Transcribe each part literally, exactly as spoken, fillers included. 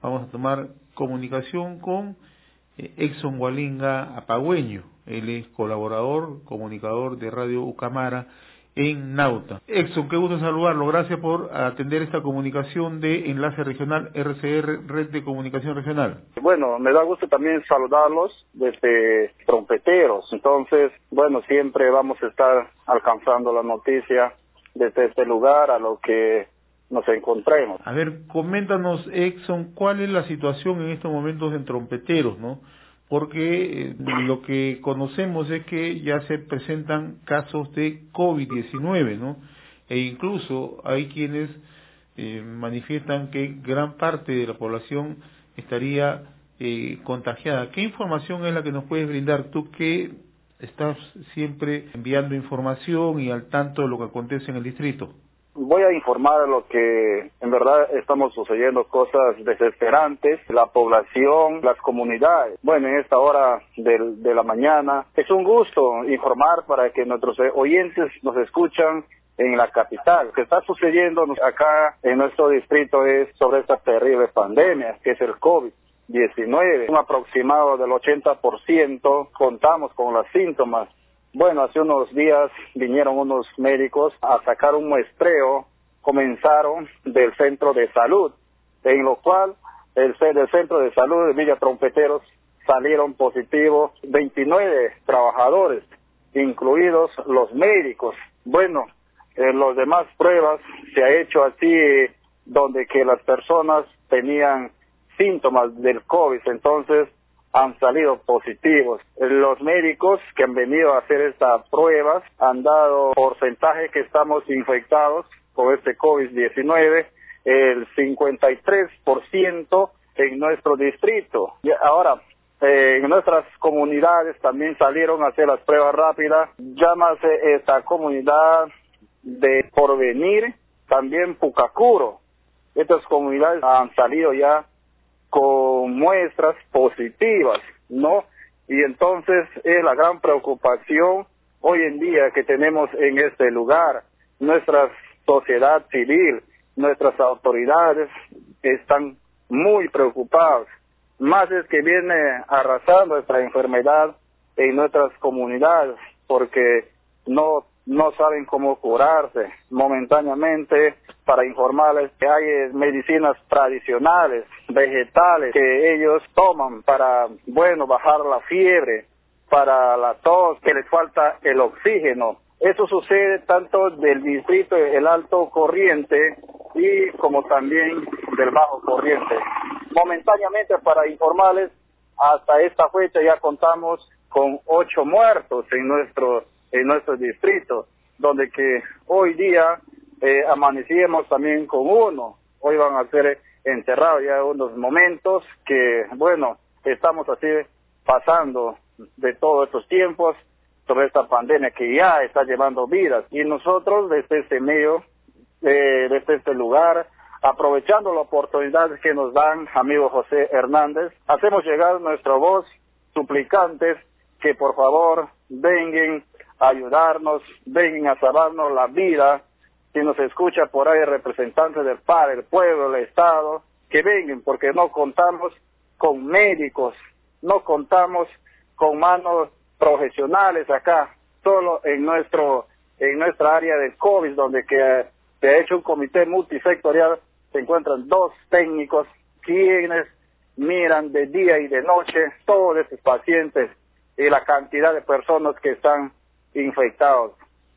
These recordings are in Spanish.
Vamos a tomar comunicación con eh, Exxon Hualinga Apagüeño. Él es colaborador, comunicador de Radio Ucamara en Nauta. Exxon, qué gusto saludarlo. Gracias por atender esta comunicación de Enlace Regional R C R, Red de Comunicación Regional. Bueno, me da gusto también saludarlos desde Trompeteros. Entonces, bueno, siempre vamos a estar alcanzando la noticia desde este lugar a lo que nos encontremos. A ver, coméntanos, Exxon, ¿cuál es la situación en estos momentos en Trompeteros, no? Porque eh, lo que conocemos es que ya se presentan casos de COVID diecinueve, ¿no? E incluso hay quienes eh, manifiestan que gran parte de la población estaría eh, contagiada. ¿Qué información es la que nos puedes brindar tú, que estás siempre enviando información y al tanto de lo que acontece en el distrito? Voy a informar de lo que en verdad estamos sucediendo, cosas desesperantes, la población, las comunidades. Bueno, en esta hora de, de la mañana es un gusto informar para que nuestros oyentes nos escuchan en la capital. Lo que está sucediendo acá en nuestro distrito es sobre esta terrible pandemia que es el COVID diecinueve. Un aproximado del ochenta por ciento contamos con los síntomas. Bueno, hace unos días vinieron unos médicos a sacar un muestreo, comenzaron del centro de salud, en lo cual el del centro de salud de Villa Trompeteros salieron positivos veintinueve trabajadores, incluidos los médicos. Bueno, en las demás pruebas se ha hecho así, donde que las personas tenían síntomas del COVID, entonces han salido positivos. Los médicos que han venido a hacer estas pruebas han dado porcentaje que estamos infectados con este COVID diecinueve, el cincuenta y tres por ciento en nuestro distrito. Y ahora, eh, en nuestras comunidades también salieron a hacer las pruebas rápidas. Llámase esta comunidad de Porvenir, también Pucacuro. Estas comunidades han salido ya con muestras positivas, ¿no? Y entonces es la gran preocupación hoy en día que tenemos en este lugar. Nuestra sociedad civil, nuestras autoridades están muy preocupados. Más es que viene arrasando esta enfermedad en nuestras comunidades porque no no saben cómo curarse. Momentáneamente, para informarles que hay medicinas tradicionales, vegetales, que ellos toman para, bueno, bajar la fiebre, para la tos, que les falta el oxígeno. Eso sucede tanto del distrito del Alto Corriente y como también del Bajo Corriente. Momentáneamente, para informarles, hasta esta fecha ya contamos con ocho muertos en nuestro en nuestro distrito, donde que hoy día eh, amanecimos también con uno. Hoy van a ser enterrados ya unos momentos que, bueno, estamos así pasando de todos estos tiempos sobre esta pandemia que ya está llevando vidas. Y nosotros desde este medio, eh, desde este lugar, aprovechando la oportunidad que nos dan, amigo José Hernández, hacemos llegar nuestra voz, suplicantes, que por favor vengan a ayudarnos, vengan a salvarnos la vida. Si nos escucha por ahí representantes del P A R, el pueblo, el Estado, que vengan, porque no contamos con médicos, no contamos con manos profesionales acá, solo en nuestro en nuestra área del COVID, donde que se ha hecho un comité multisectorial, se encuentran dos técnicos quienes miran de día y de noche todos estos pacientes y la cantidad de personas que están infectados.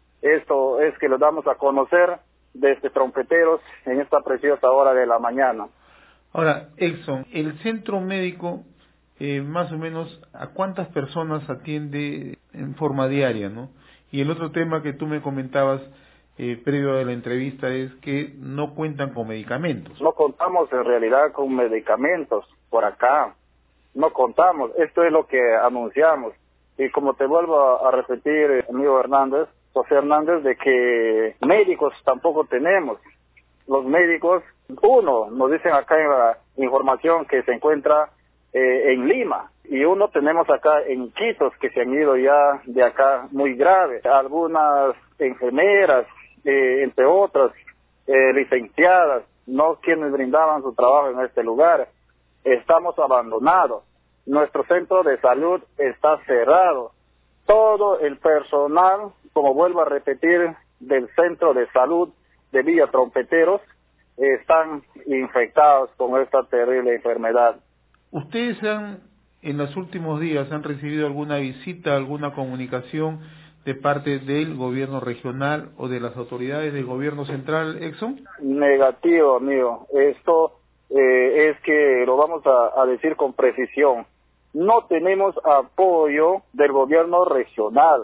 Esto es que lo damos a conocer desde Trompeteros en esta preciosa hora de la mañana. Ahora, Exxon, el centro médico, eh, más o menos, ¿a cuántas personas atiende en forma diaria, no? Y el otro tema que tú me comentabas eh, previo a la entrevista es que no cuentan con medicamentos. No contamos en realidad con medicamentos por acá. No contamos. Esto es lo que anunciamos. Y como te vuelvo a, a repetir, amigo Hernández, José Hernández, de que médicos tampoco tenemos. Los médicos, uno, nos dicen acá en la información que se encuentra eh, en Lima, y uno tenemos acá en Quitos, que se han ido ya de acá muy graves. Algunas enfermeras, eh, entre otras, eh, licenciadas, no quienes brindaban su trabajo en este lugar. estamos abandonados. Nuestro centro de salud está cerrado. Todo el personal, como vuelvo a repetir, del centro de salud de Villa Trompeteros, están infectados con esta terrible enfermedad. ¿Ustedes han, en los últimos días, han recibido alguna visita, alguna comunicación de parte del gobierno regional o de las autoridades del gobierno central, Exxon? Negativo, amigo. Esto eh, es que lo vamos a, a decir con precisión. No tenemos apoyo del gobierno regional.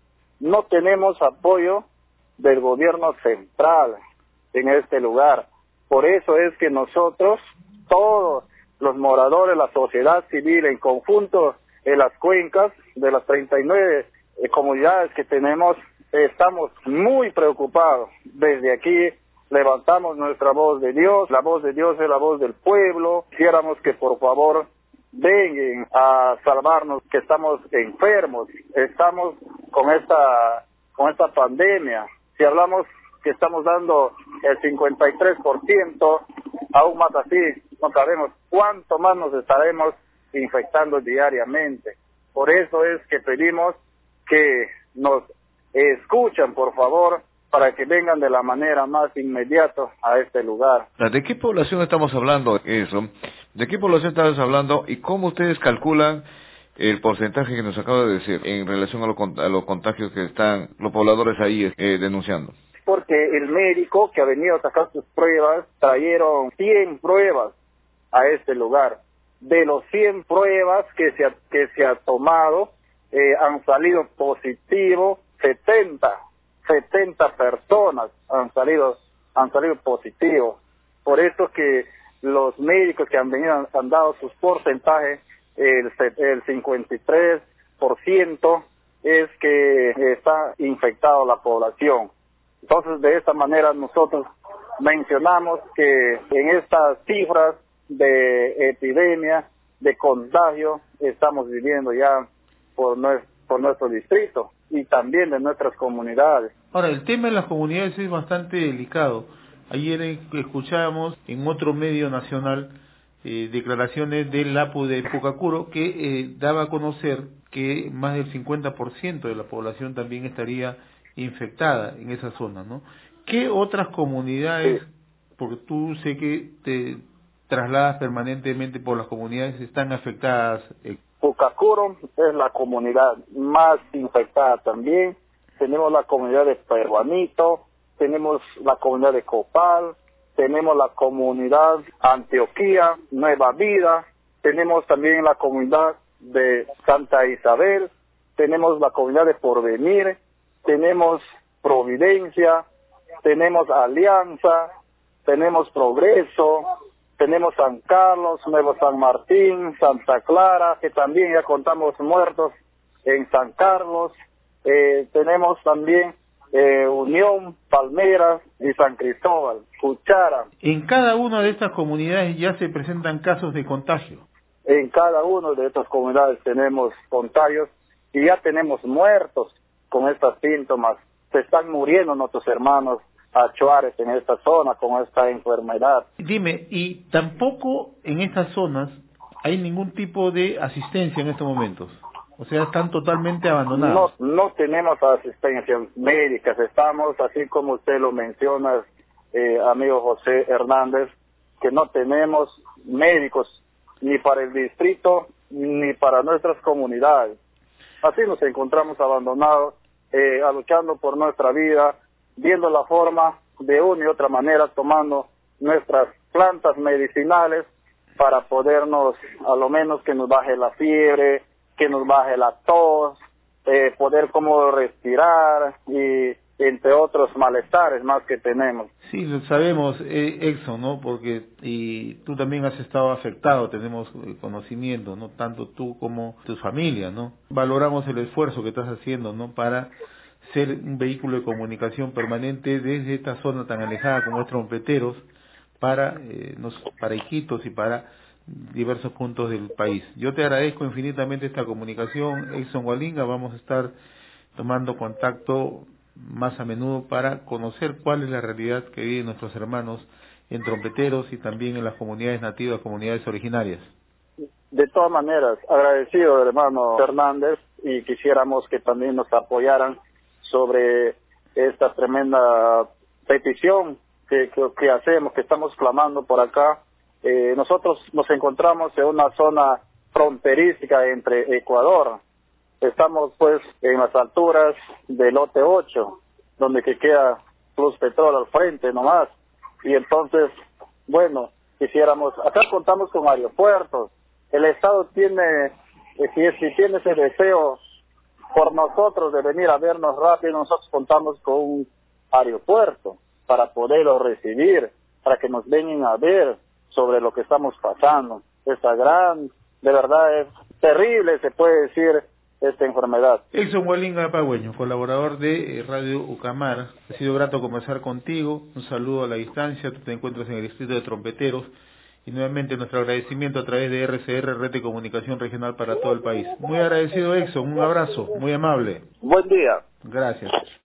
No tenemos apoyo del gobierno central en este lugar. Por eso es que nosotros, todos los moradores, la sociedad civil en conjunto en las cuencas de las treinta y nueve eh, comunidades que tenemos, eh, estamos muy preocupados. Desde aquí levantamos nuestra voz de Dios, la voz de Dios es la voz del pueblo. Quisiéramos que por favor vengan a salvarnos, que estamos enfermos, estamos con esta, con esta pandemia. Si hablamos que estamos dando el cincuenta y tres por ciento, aún más así, no sabemos cuánto más nos estaremos infectando diariamente. Por eso es que pedimos que nos escuchen, por favor, para que vengan de la manera más inmediata a este lugar. ¿De qué población estamos hablando eso? ¿De qué población estamos hablando y cómo ustedes calculan el porcentaje que nos acaba de decir en relación a, lo, a los contagios que están los pobladores ahí eh, denunciando? Porque el médico que ha venido a sacar sus pruebas trajeron cien pruebas a este lugar. De los cien pruebas que se ha, que se ha tomado, eh, han salido positivos setenta, setenta personas han salido, han salido positivos. Por eso que los médicos que han venido han dado sus porcentajes, el, el cincuenta y tres por ciento es que está infectado la población. Entonces, de esta manera nosotros mencionamos que en estas cifras de epidemia, de contagio, estamos viviendo ya por nuestro, por nuestro distrito y también de nuestras comunidades. Ahora, el tema de las comunidades es bastante delicado. Ayer escuchábamos en otro medio nacional eh, declaraciones del A P U de Pucacuro que eh, daba a conocer que más del cincuenta por ciento de la población también estaría infectada en esa zona, ¿no? ¿Qué otras comunidades, sí, porque tú sé que te trasladas permanentemente por las comunidades, están afectadas? Pucacuro es la comunidad más infectada también. Tenemos la comunidad de Peruanito, tenemos la comunidad de Copal, tenemos la comunidad Antioquía, Nueva Vida, tenemos también la comunidad de Santa Isabel, tenemos la comunidad de Porvenir, tenemos Providencia, tenemos Alianza, tenemos Progreso, tenemos San Carlos, Nuevo San Martín, Santa Clara, que también ya contamos muertos en San Carlos, eh, tenemos también eh, Unión, Palmeras y San Cristóbal, Cuchara. En cada una de estas comunidades ya se presentan casos de contagio. En cada una de estas comunidades tenemos contagios y ya tenemos muertos con estos síntomas. Se están muriendo nuestros hermanos achuares en esta zona con esta enfermedad. Dime, y tampoco en estas zonas hay ningún tipo de asistencia en estos momentos. O sea, están totalmente abandonados. No, no tenemos asistencia médica. Estamos, así como usted lo menciona, eh, amigo José Hernández, que no tenemos médicos ni para el distrito ni para nuestras comunidades. Así nos encontramos abandonados, eh, luchando por nuestra vida, viendo la forma de una y otra manera, tomando nuestras plantas medicinales para podernos, a lo menos que nos baje la fiebre, que nos baje la tos, eh, poder como respirar y entre otros malestares más que tenemos. Sí, lo sabemos, eh, Exxon, ¿no? Porque y tú también has estado afectado, tenemos eh, conocimiento, ¿no? Tanto tú como tu familia, ¿no? Valoramos el esfuerzo que estás haciendo, ¿no? Para ser un vehículo de comunicación permanente desde esta zona tan alejada como es Trompeteros para, eh, nos, para Iquitos y para diversos puntos del país. Yo te agradezco infinitamente esta comunicación, Exxon Hualinga. Vamos a estar tomando contacto más a menudo para conocer cuál es la realidad que viven nuestros hermanos en Trompeteros y también en las comunidades nativas, comunidades originarias. De todas maneras, agradecido hermano Fernández, y quisiéramos que también nos apoyaran sobre esta tremenda petición que, que, que hacemos, que estamos clamando por acá. Eh, nosotros nos encontramos en una zona fronterística entre Ecuador. Estamos pues en las alturas del lote ocho, donde que queda Plus Petrol al frente nomás. Y entonces, bueno, quisiéramos, acá contamos con aeropuertos. El Estado tiene, eh, si, si tiene ese deseo por nosotros de venir a vernos rápido, nosotros contamos con un aeropuerto para poderlos recibir, para que nos vengan a ver sobre lo que estamos pasando. Esta gran, de verdad es terrible, se puede decir, esta enfermedad. Exxon Hualinga Pagüeño, colaborador de Radio Ucamar. Ha sido grato conversar contigo. Un saludo a la distancia. Tú te encuentras en el distrito de Trompeteros. Y nuevamente nuestro agradecimiento a través de R C R, Red de Comunicación Regional para todo el país. Muy agradecido, Exxon. Un abrazo. Muy amable. Buen día. Gracias.